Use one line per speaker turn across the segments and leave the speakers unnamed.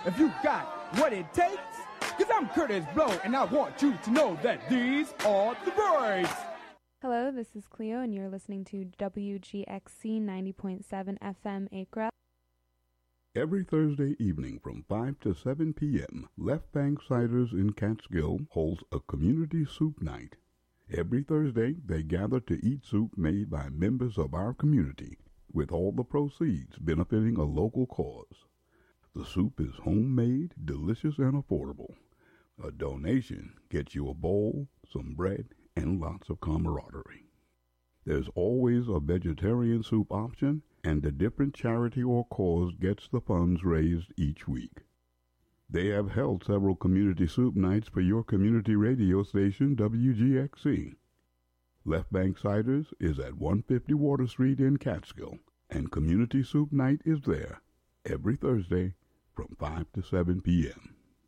if you got what it takes. Cause I'm Curtis Blow, and I want you to know that these are the breaks.
Hello, this is Cleo, and you're listening to WGXC 90.7 FM Acra.
Every Thursday evening from 5 to 7 p.m., Left Bank Ciders in Catskill holds a community soup night. Every Thursday, they gather to eat soup made by members of our community, with all the proceeds benefiting a local cause. The soup is homemade, delicious, and affordable. A donation gets you a bowl, some bread, and lots of camaraderie. There's always a vegetarian soup option, and a different charity or cause gets the funds raised each week. They have held several community soup nights for your community radio station, WGXC. Left Bank Ciders is at 150 Water Street in Catskill, and Community Soup Night is there every Thursday from 5 to 7 p.m.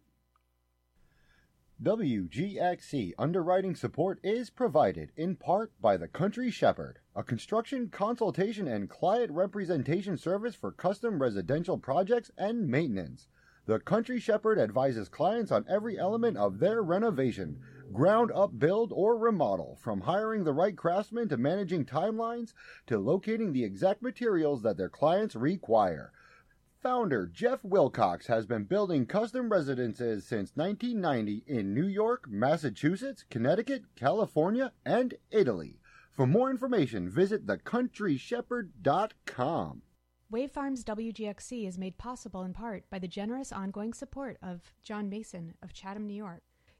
WGXC underwriting support is provided in part by The Country Shepherd, a construction, consultation, and client representation service for custom residential projects and maintenance. The Country Shepherd advises clients on every element of their renovation, ground-up build or remodel, from hiring the right craftsman to managing timelines to locating the exact materials that their clients require. Founder Jeff Wilcox has been building custom residences since 1990 in New York, Massachusetts, Connecticut, California, and Italy. For more information, visit thecountryShepherd.com.
Wave Farms WGXC is made possible in part by the generous ongoing support of John Mason of Chatham, New York.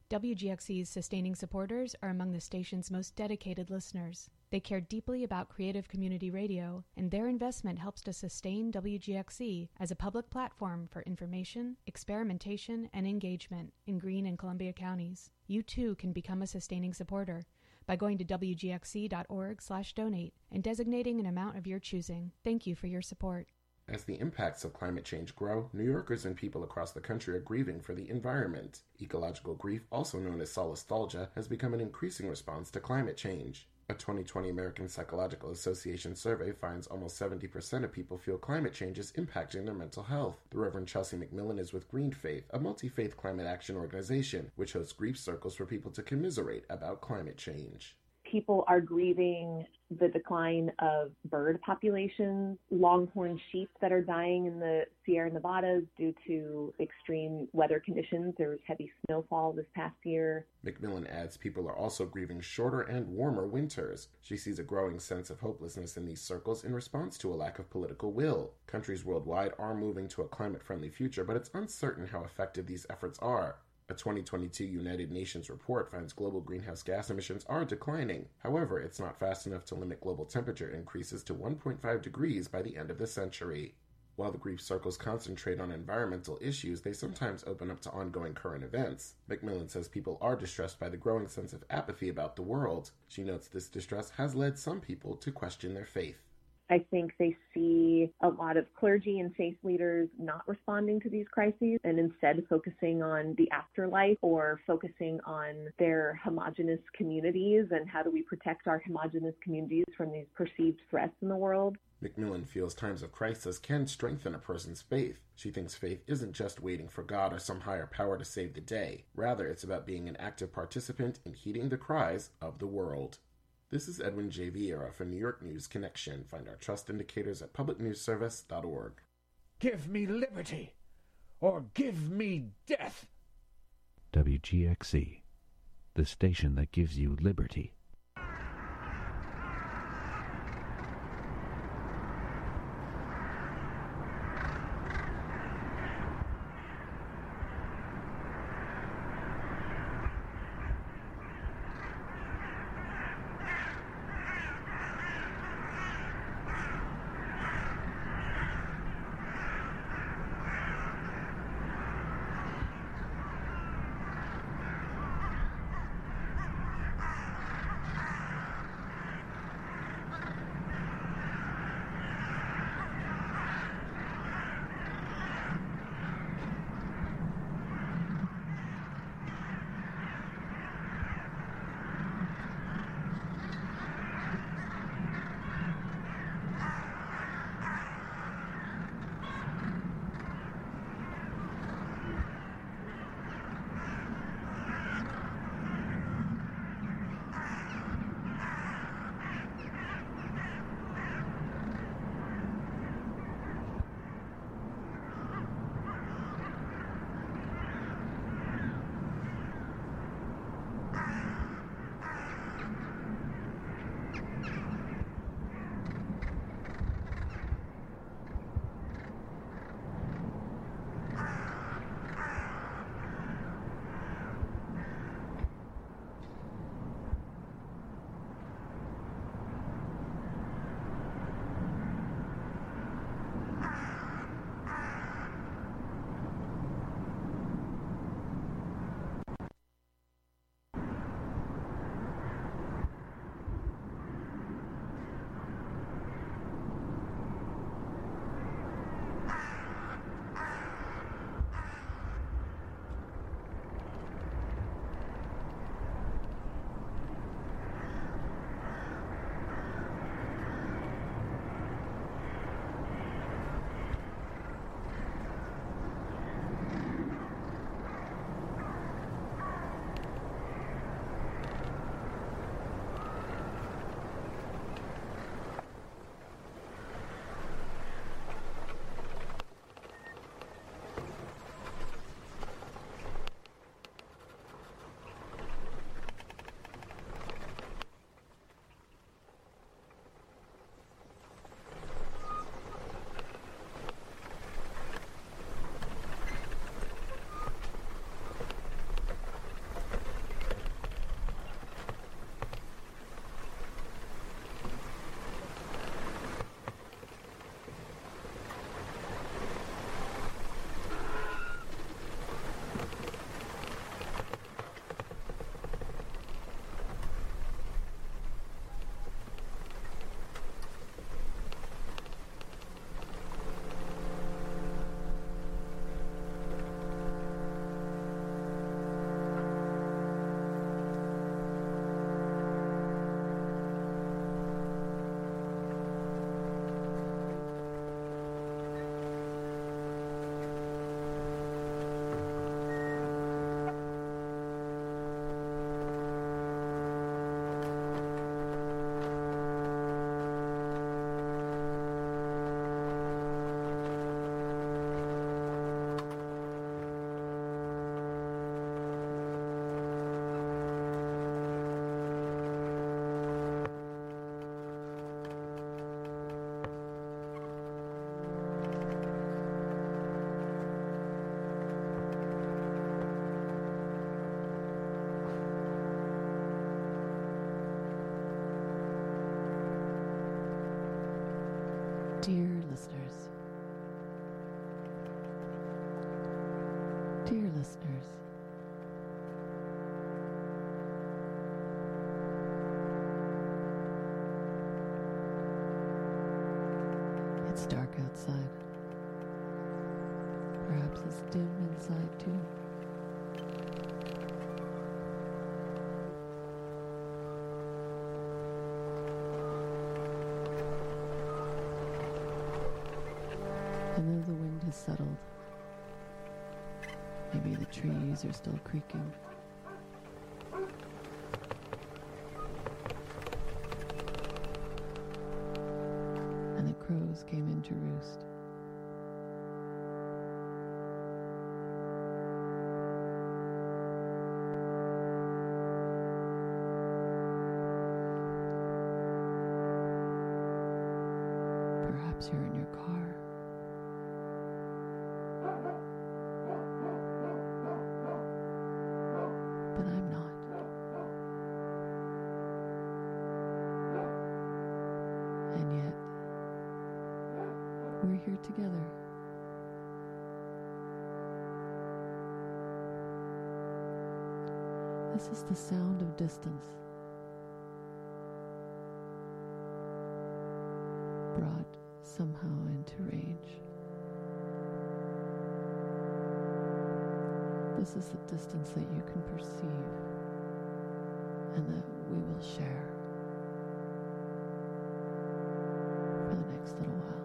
WGXC's sustaining supporters are among the station's most dedicated listeners. They care deeply about creative community radio, and their investment helps to sustain WGXC as a public platform for information, experimentation, and engagement in Greene and Columbia counties. You too can become a sustaining supporter by going to wgxc.org/donate and designating an amount of your choosing. Thank you for your support.
As the impacts of climate change grow, New Yorkers and people across the country are grieving for the environment. Ecological grief, also known as solastalgia, has become an increasing response to climate change. A 2020 American Psychological Association survey finds almost 70% of people feel climate change is impacting their mental health. The Reverend Chelsea McMillan is with Green Faith, a multi-faith climate action organization, which hosts grief circles for people to commiserate about climate change.
People are grieving the decline of bird populations, longhorn sheep that are dying in the Sierra Nevadas due to extreme weather conditions. There was heavy snowfall this past year.
McMillan adds people are also grieving shorter and warmer winters. She sees a growing sense of hopelessness in these circles in response to a lack of political will. Countries worldwide are moving to a climate-friendly future, but it's uncertain how effective these efforts are. A 2022 United Nations report finds global greenhouse gas emissions are declining. However, it's not fast enough to limit global temperature increases to 1.5 degrees by the end of the century. While the grief circles concentrate on environmental issues, they sometimes open up to ongoing current events. McMillan says people are distressed by the growing sense of apathy about the world. She notes this distress has led some people to question their faith.
I think they see a lot of clergy and faith leaders not responding to these crises and instead focusing on the afterlife or focusing on their homogenous communities and how do we protect our homogenous communities from these perceived threats in the world.
McMillan feels times of crisis can strengthen a person's faith. She thinks faith isn't just waiting for God or some higher power to save the day. Rather, it's about being an active participant in heeding the cries of the world. This is Edwin J. Vieira for New York News Connection. Find our trust indicators at publicnewsservice.org.
Give me liberty, or give me death.
WGXC, the station that gives you liberty.
Dear listeners, dear listeners, it's dark outside. Perhaps it's dim inside too. And though the wind has settled, maybe the trees are still creaking. And the crows came in to roost. Perhaps you're in your car. But I'm not. And yet, we're here together. This is the sound of distance, brought somehow into range. This is the distance that you can perceive and that we will share for the next little while.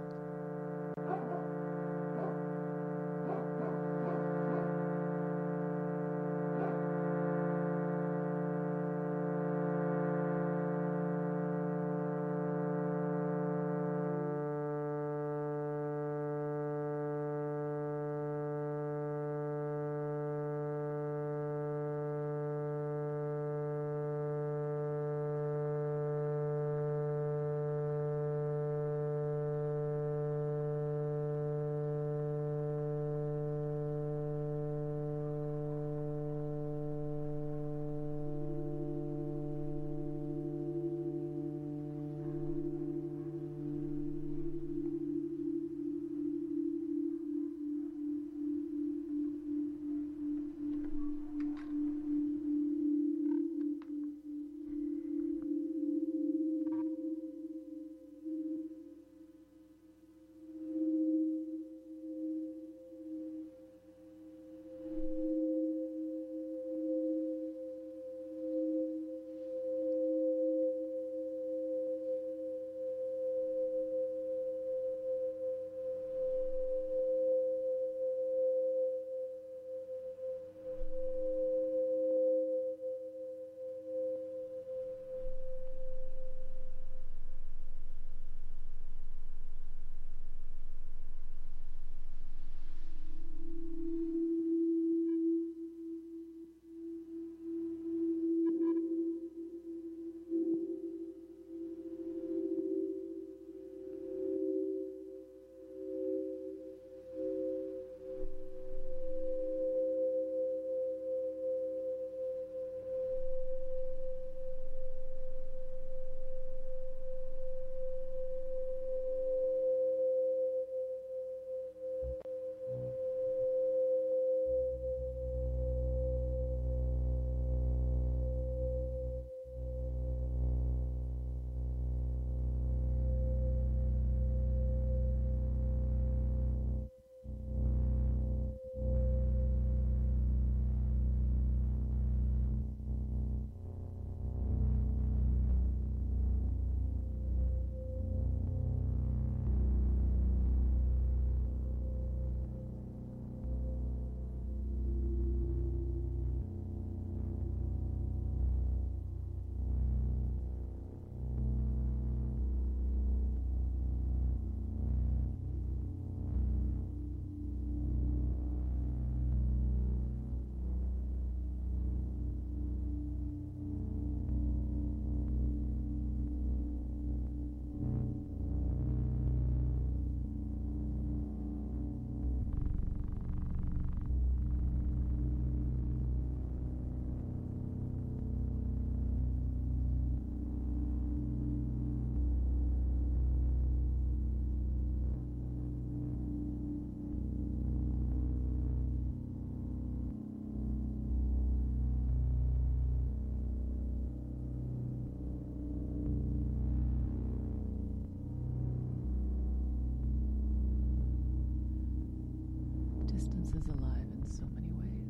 so many ways.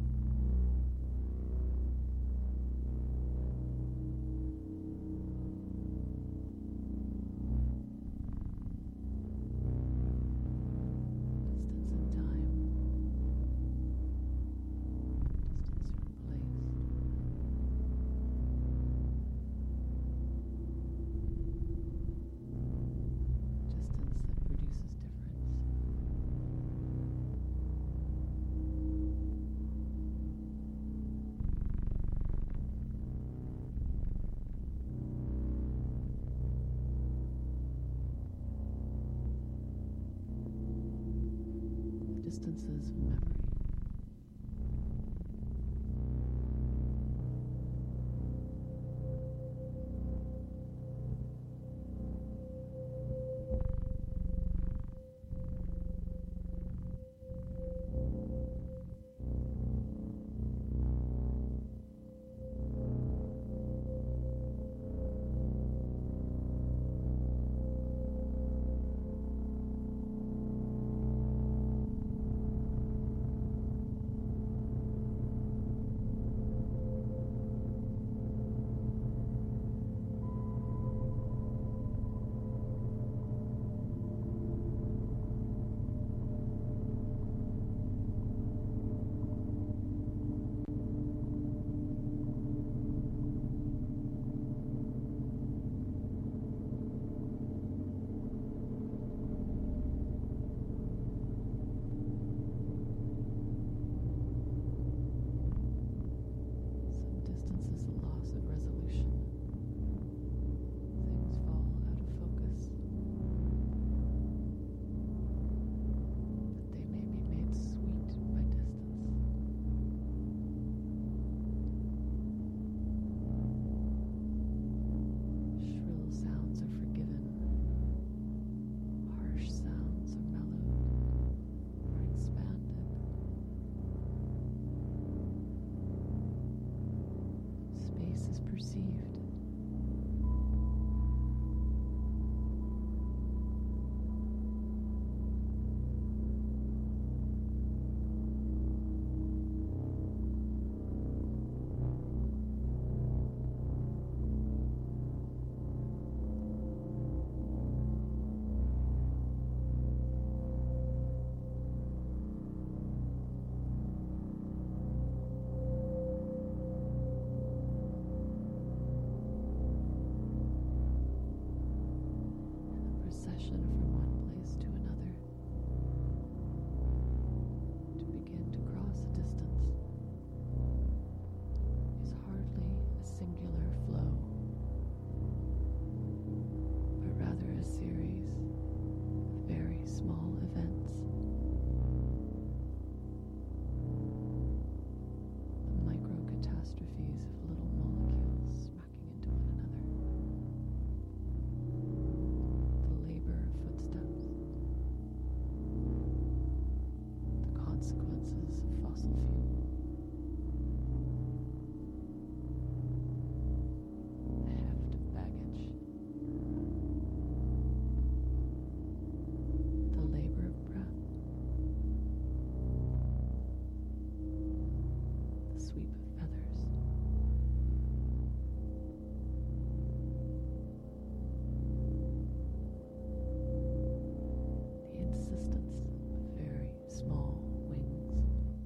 Distance in time, distance from place. Distance that produces difference. Distances of memory. Some distance is a loss of resolution. Things fall out of focus. But they may be made sweet by distance. Shrill sounds are forgiven. Harsh sounds are mellowed or expanded. Space is perceived. And the procession from one place to another, to begin to cross a distance, is hardly a singular flow, but rather a series of very small events. The micro-catastrophes of little molecules smacking into one another. The labor of footsteps. The consequences of fossil fuel. The heft of baggage. The labor of breath. The sweep of feathers. The insistence of very small wings.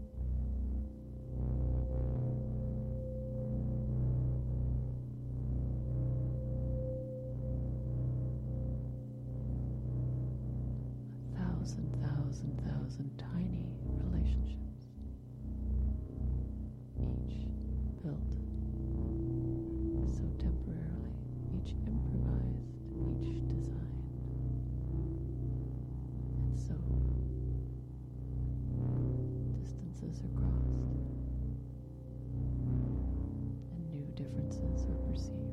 A thousand tiny relationships, each built so temporarily, each improvised, each designed, and so distances are crossed, and new differences are perceived.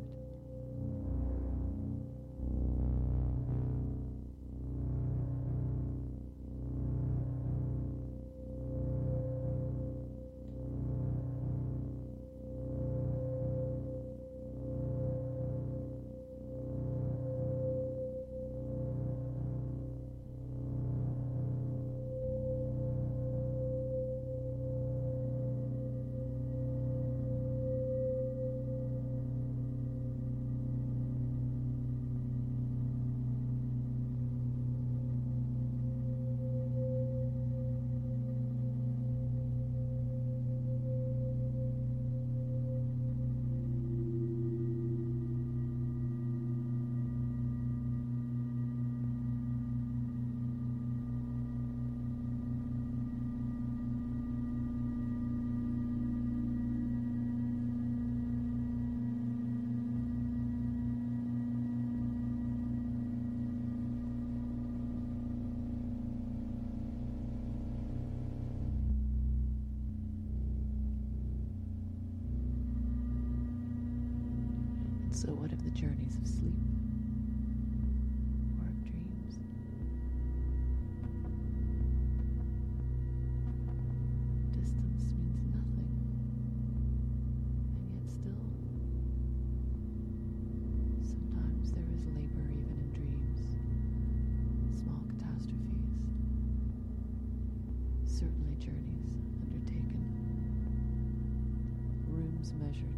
So what of the journeys of sleep or of dreams? Distance means nothing, and yet still, sometimes there is labor even in dreams, small catastrophes, certainly journeys undertaken, rooms measured.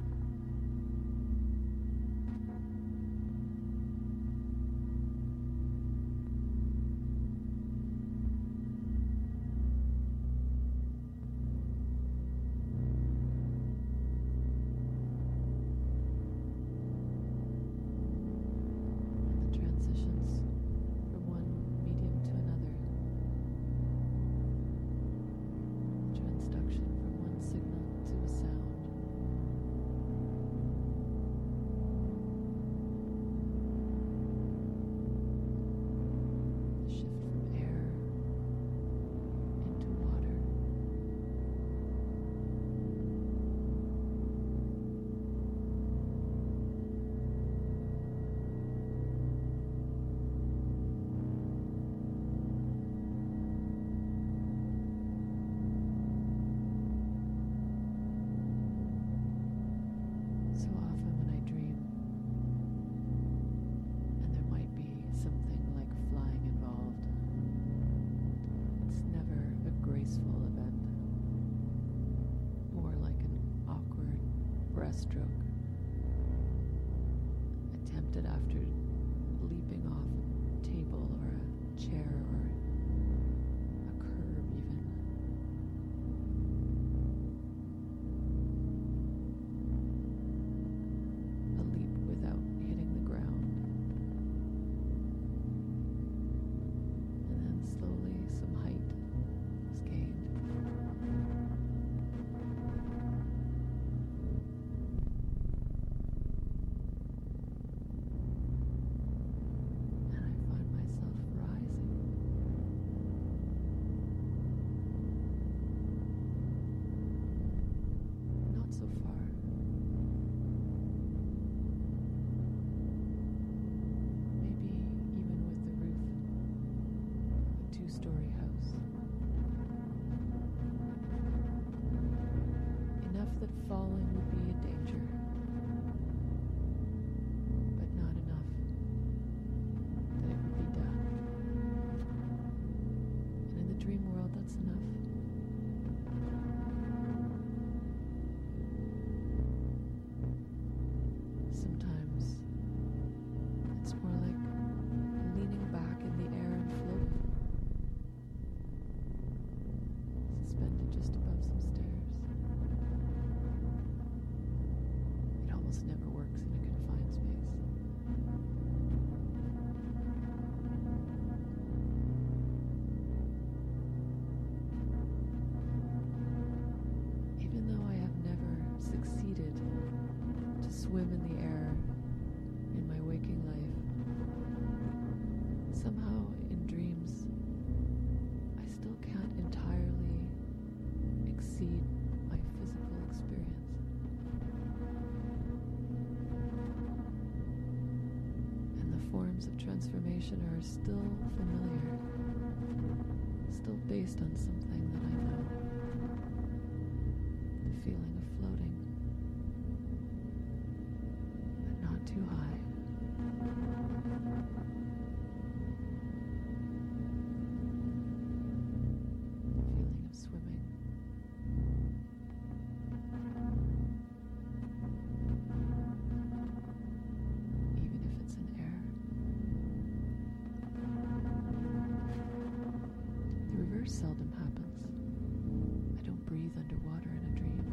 Breaststroke, attempted after leaping off a table or a chair or a curb even. A leap without hitting the ground. And then slowly some height was gained. Two-story house. Enough that falling would be a danger, but not enough that it would be death. And in the dream world, that's enough. Sometimes it's more like leaning back in the air and floating. Suspended just above some stairs. It almost never works in a confined space. Even though I have never succeeded to swim in the air in my waking life, somehow in dreams I still can't entirely exceed my physical experience. And the forms of transformation are still familiar, still based on something that I know. The feeling of floating, but not too high. Feeling of swimming. Even if it's in air. The reverse seldom happens. I don't breathe underwater in a dream.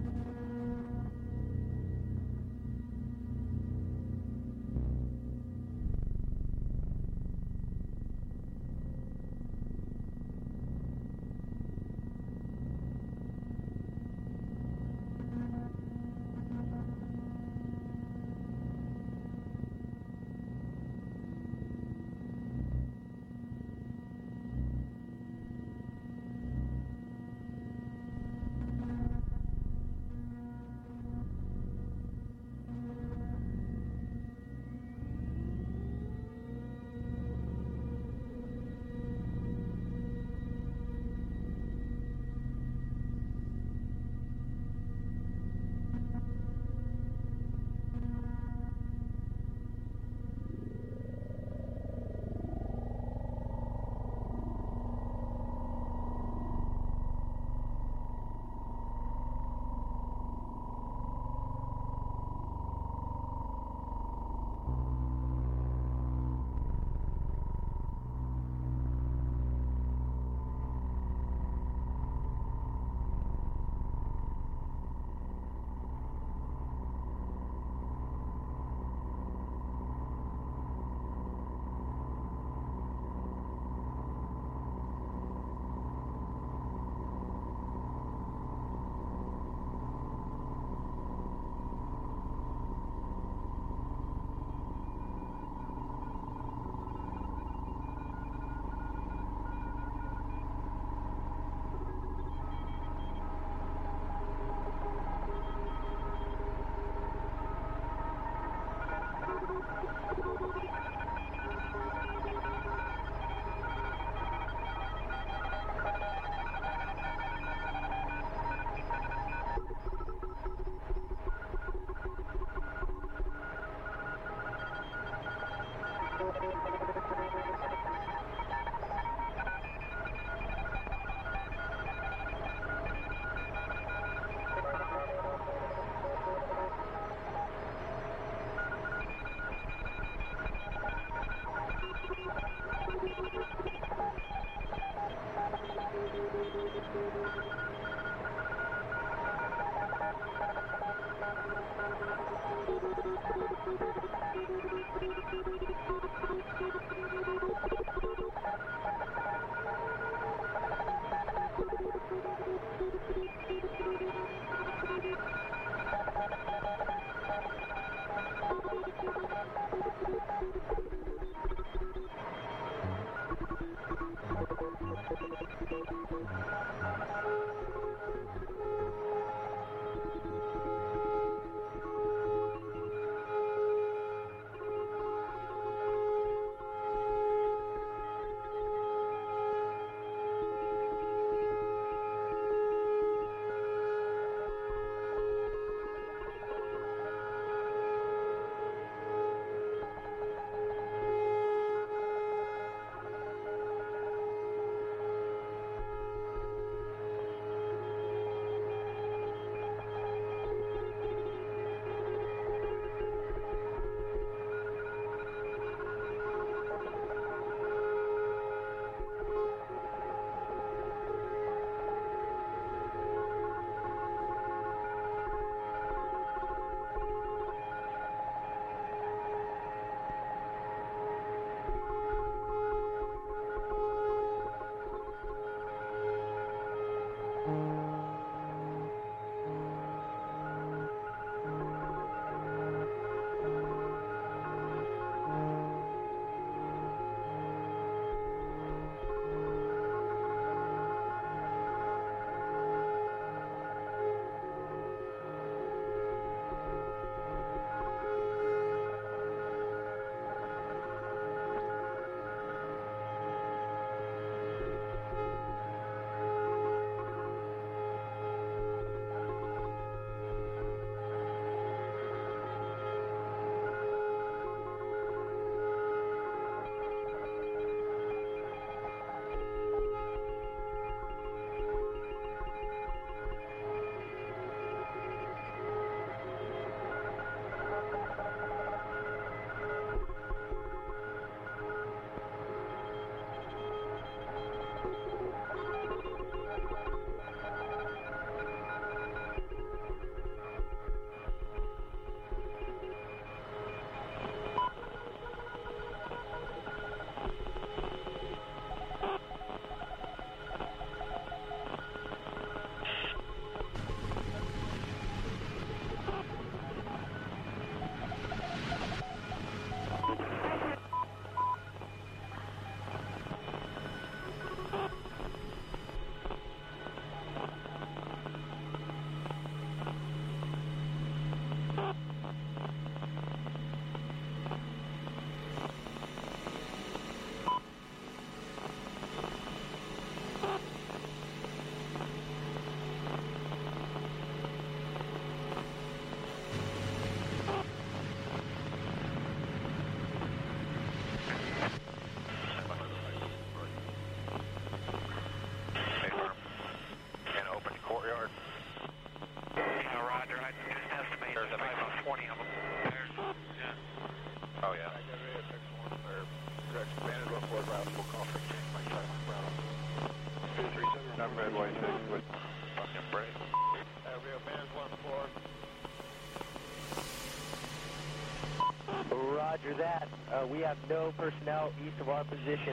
Roger that. We have no personnel east of our position.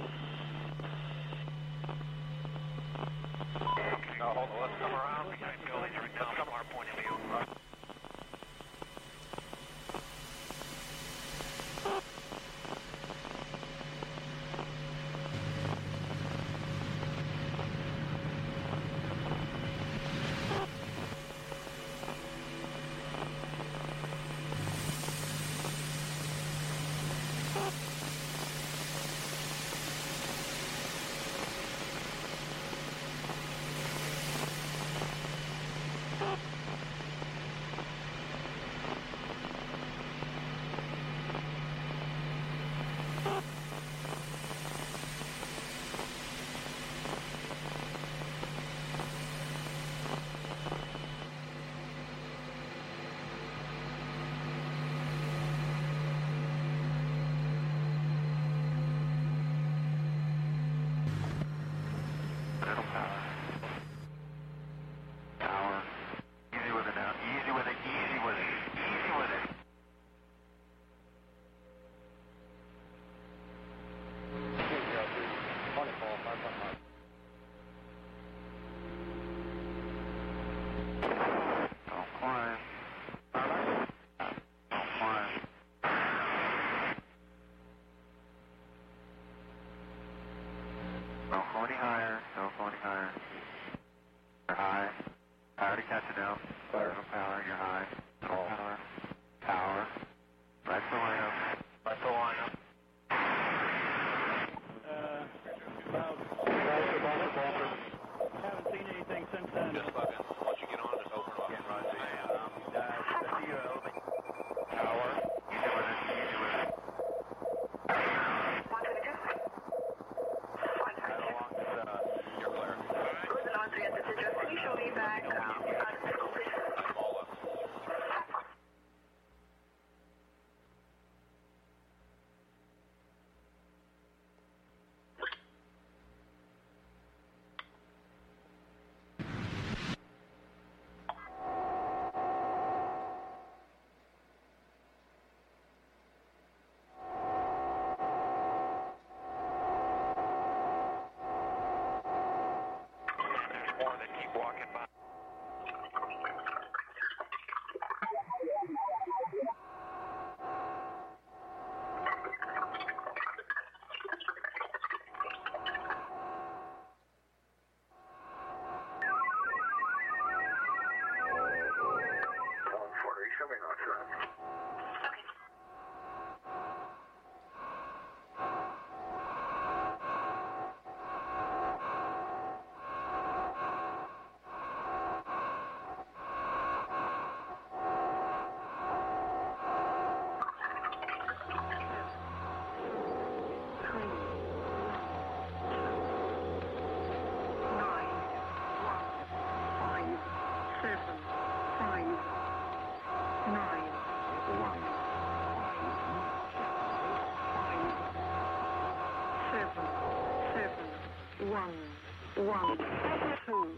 Now hold on, let's come around. Let's come our point of view. 1, 2.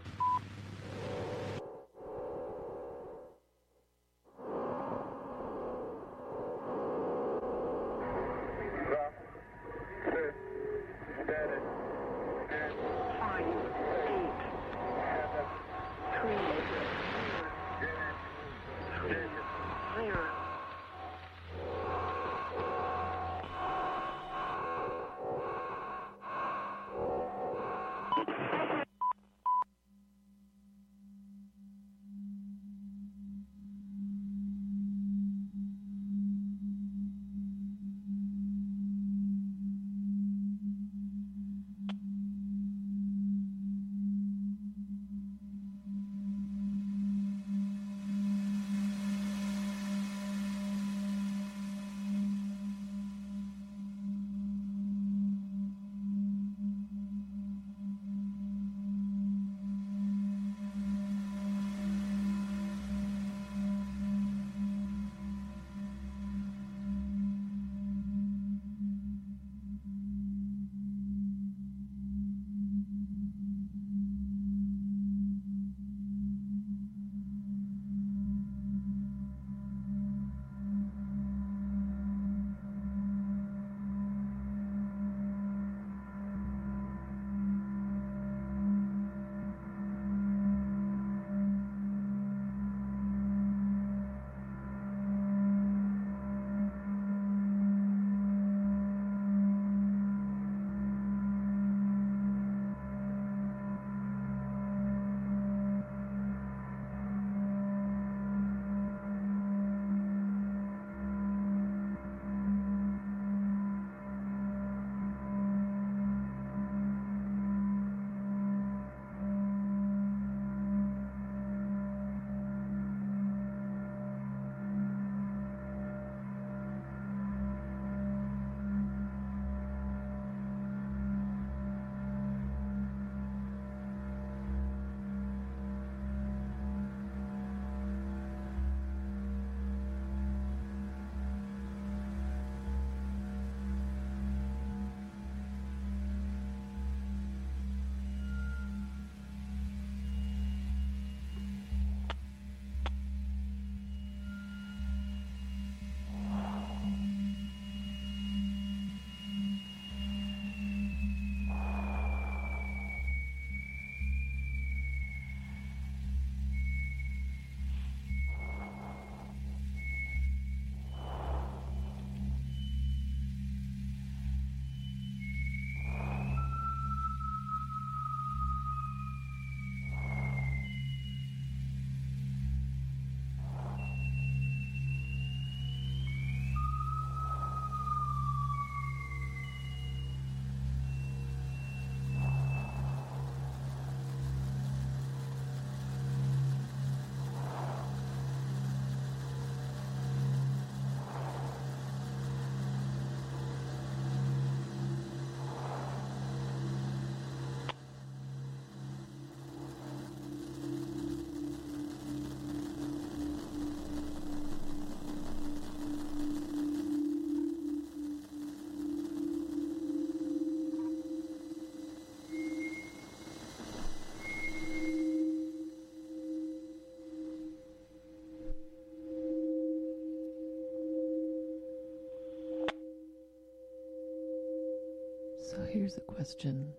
So here's a question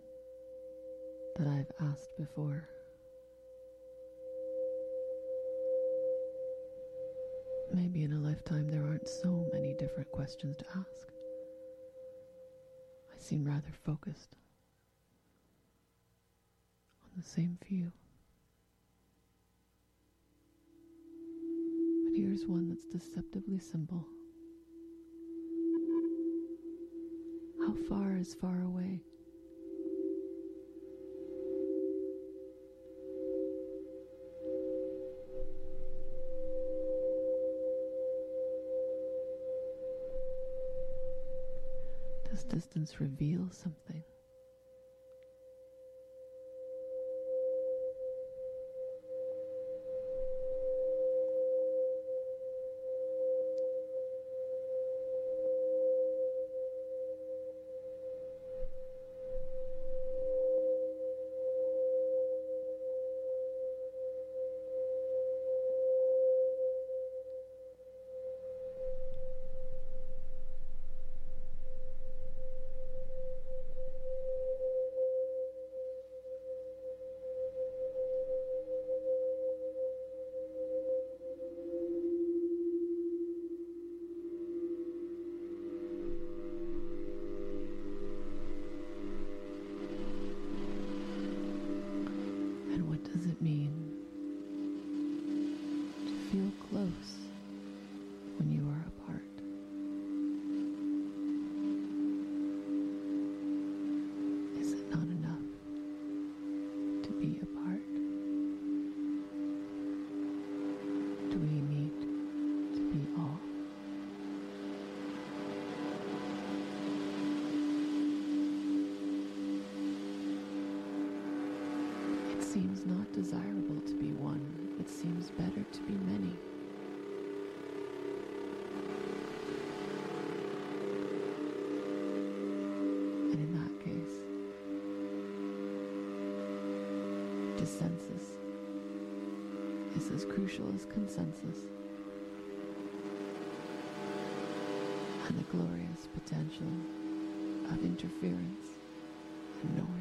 that I've asked before. Maybe in a lifetime there aren't so many different questions to ask. I seem rather focused on the same few. But here's one that's deceptively simple. How far is far away? Does distance reveal something? is not desirable to be one. It seems better to be many. And in that case, dissensus is as crucial as consensus, and the glorious potential of interference and noise.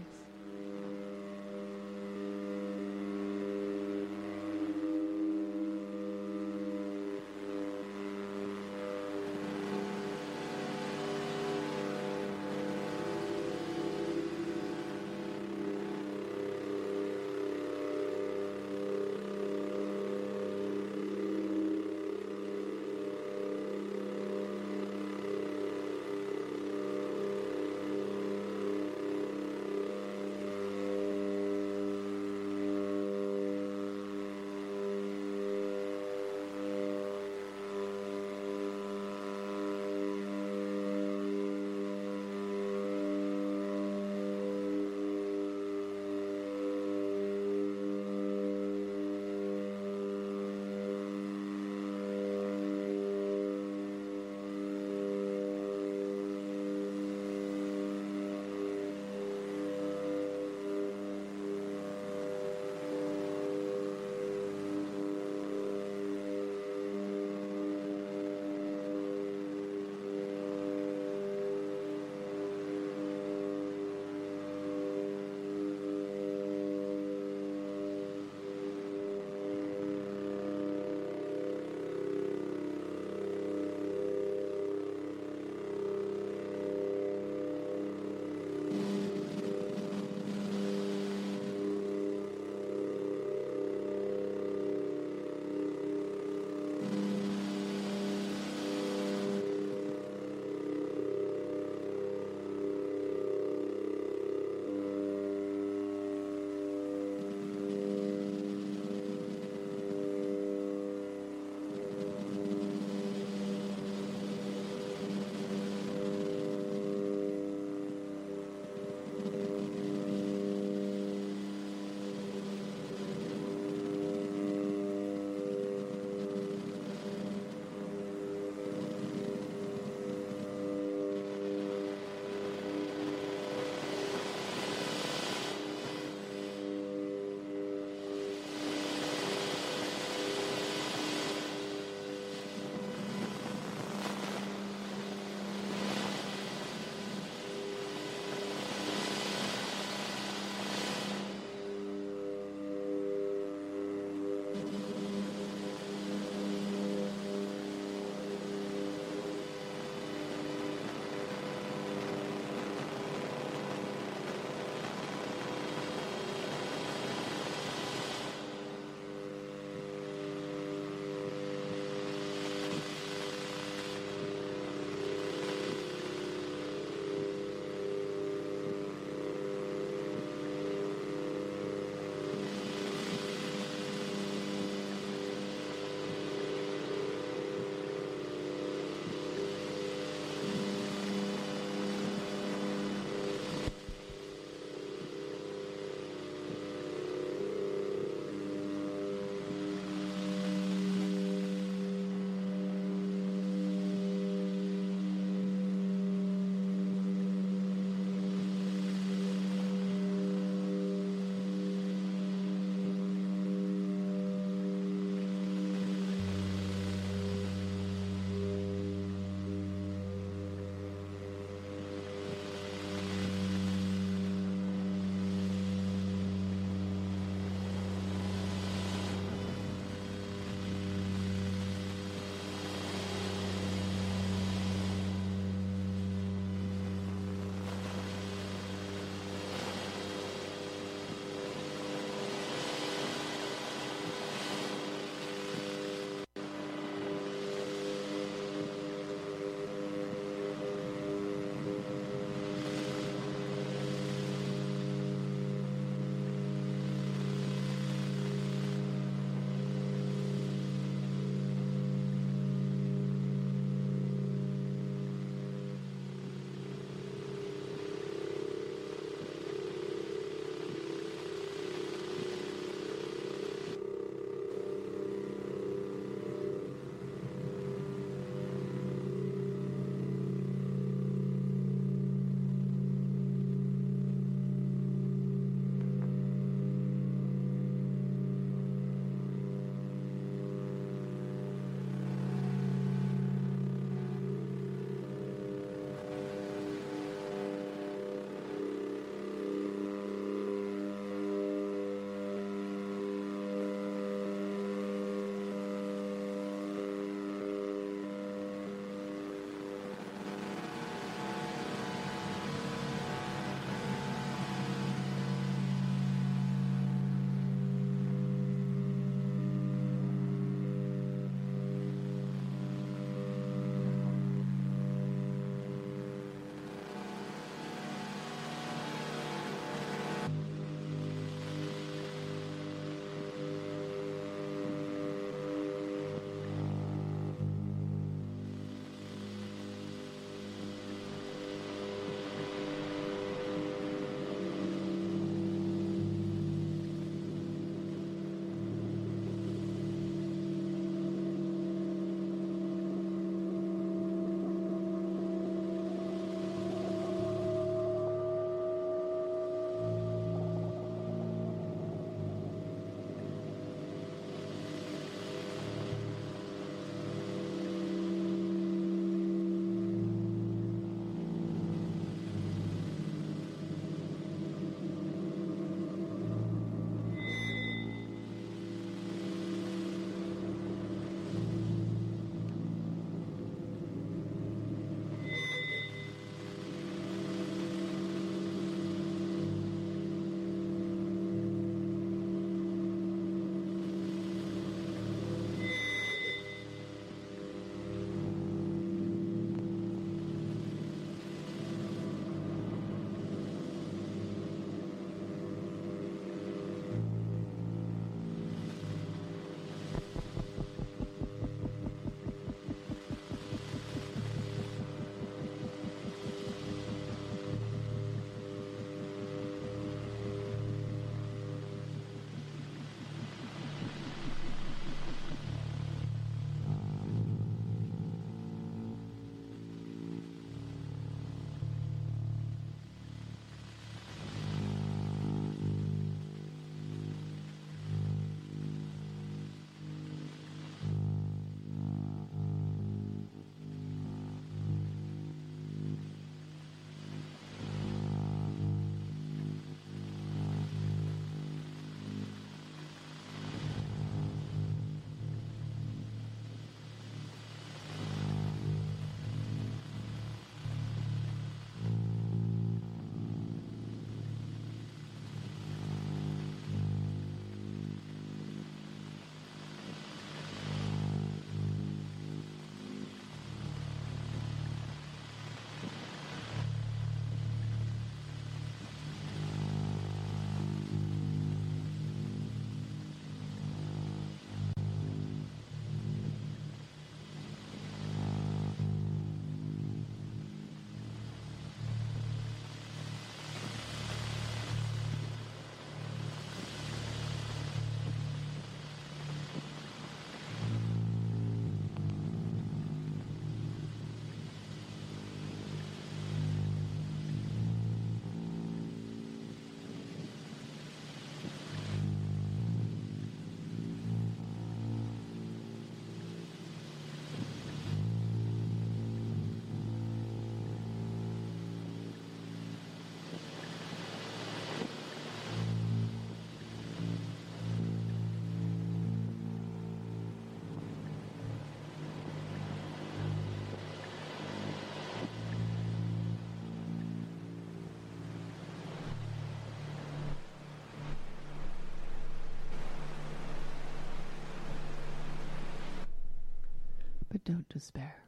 don't despair,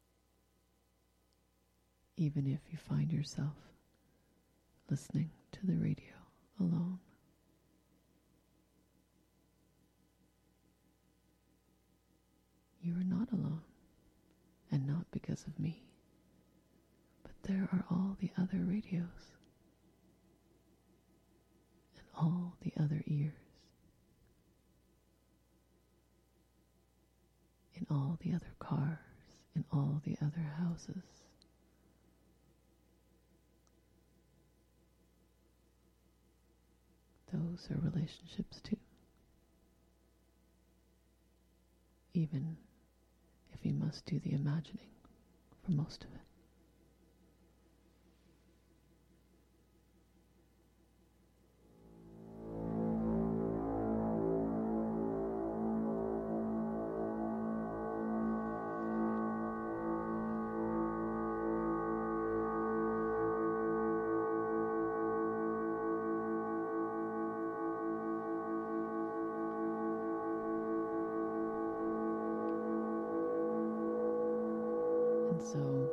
even if you find yourself listening to the radio alone. You are not alone, and not because of me, but there are all the other radios, and all the other ears, in all the other cars, in all the other houses. Those are relationships too. Even if you must do the imagining for most of it. So,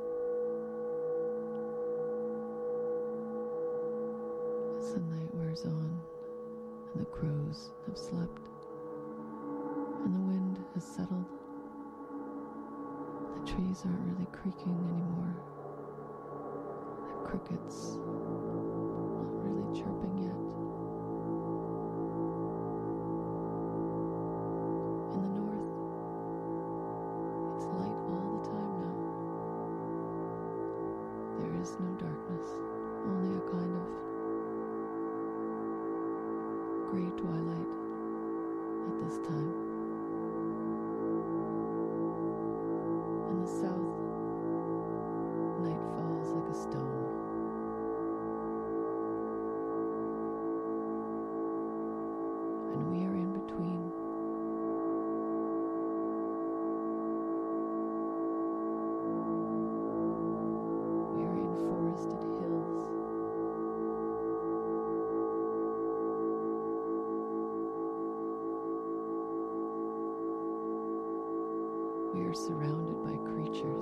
as the night wears on, and the crows have slept, and the wind has settled, the trees aren't really creaking anymore, the crickets not really chirping yet. In the north, it's light all the time now. There is no darkness, only a kind of gray twilight at this time. In the south, night falls like a stone. And we are in between. Forested hills. We are surrounded by creatures.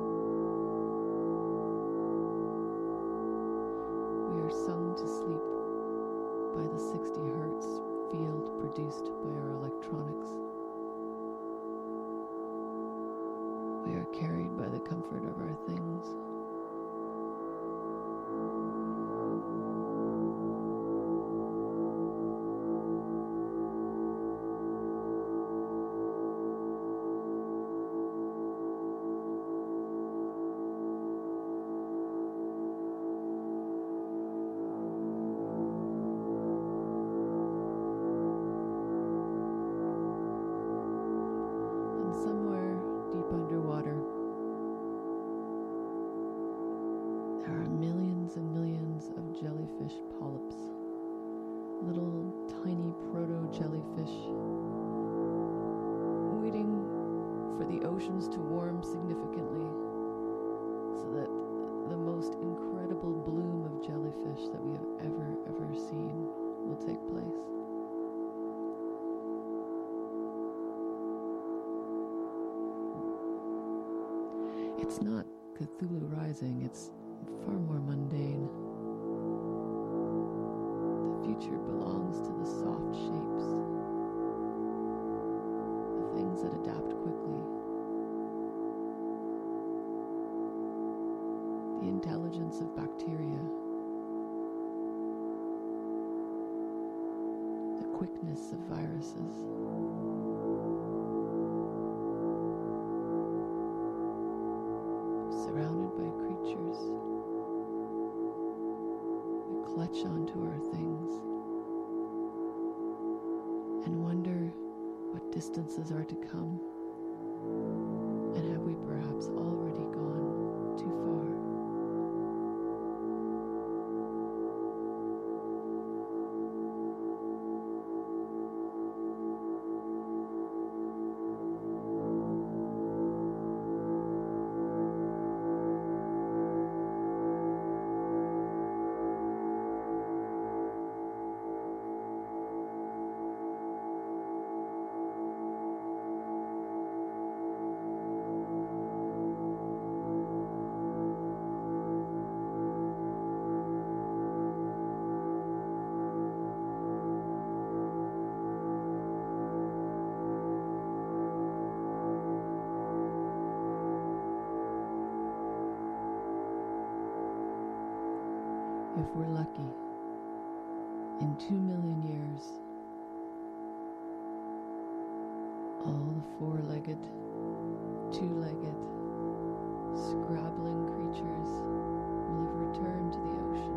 We are sung to sleep by the 60 hertz field produced by our electronics. We are carried by the comfort of our things. Somewhere deep underwater, there are millions and millions of jellyfish polyps, little tiny proto-jellyfish, waiting for the oceans to warm significantly so that the most incredible bloom of jellyfish that we have ever seen will take place. It's not Cthulhu Rising, it's far more mundane. The future belongs to the soft shapes, the things that adapt quickly, the intelligence of bacteria, the quickness of viruses. Surrounded by creatures, we clutch onto our things and wonder what distances are to come, and have we perhaps already gone too far? If we're lucky, in 2 million years, all the four-legged, two-legged, scrabbling creatures will have returned to the ocean.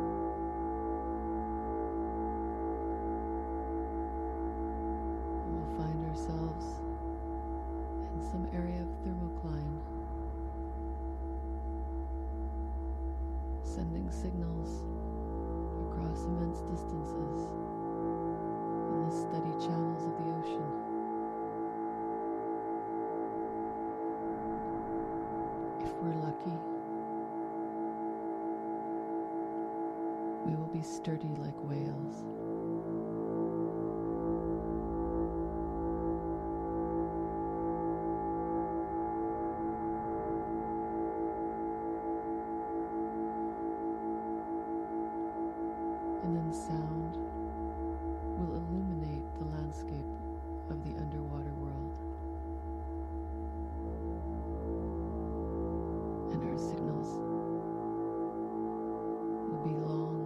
And we'll find ourselves in some area of thermocline, sending signals across immense distances in the steady channels of the ocean. If we're lucky, we will be sturdy like whales. And then sound will illuminate the landscape of the underwater world. And our signals will be long,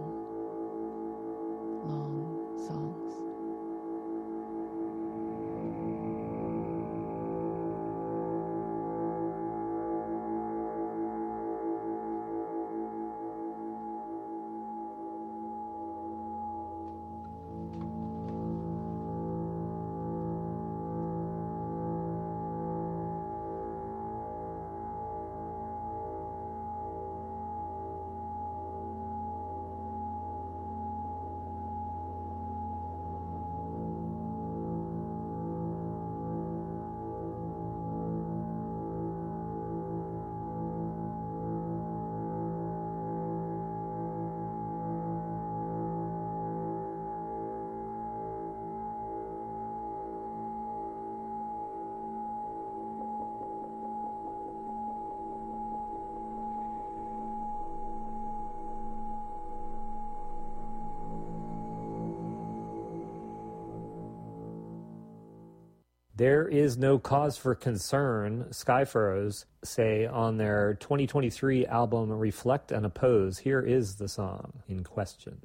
long songs.
There is no cause for concern, Skyfurrows say on their 2023 album Reflect and Oppose. Here is the song in question.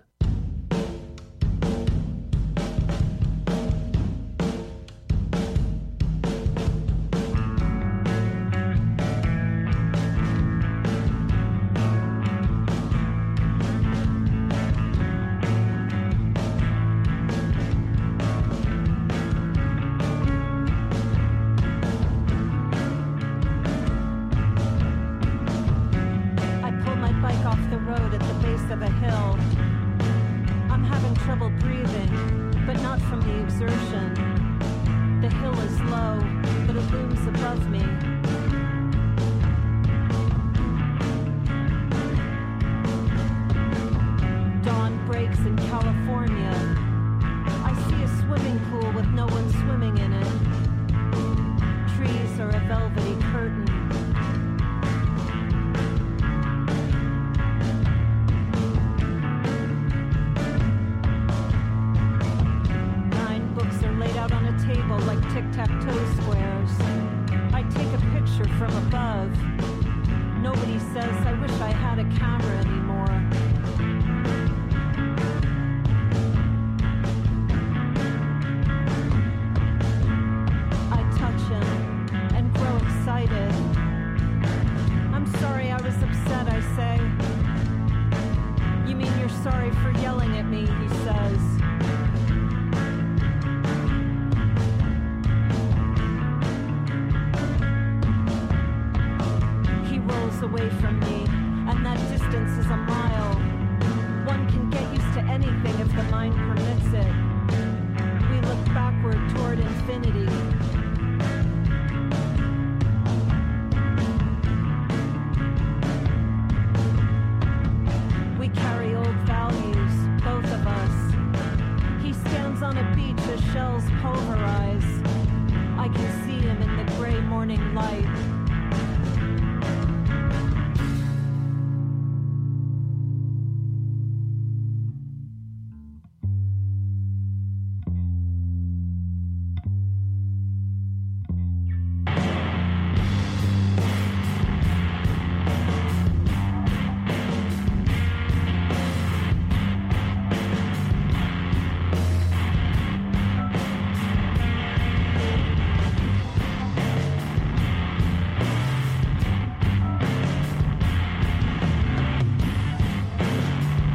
Infinity.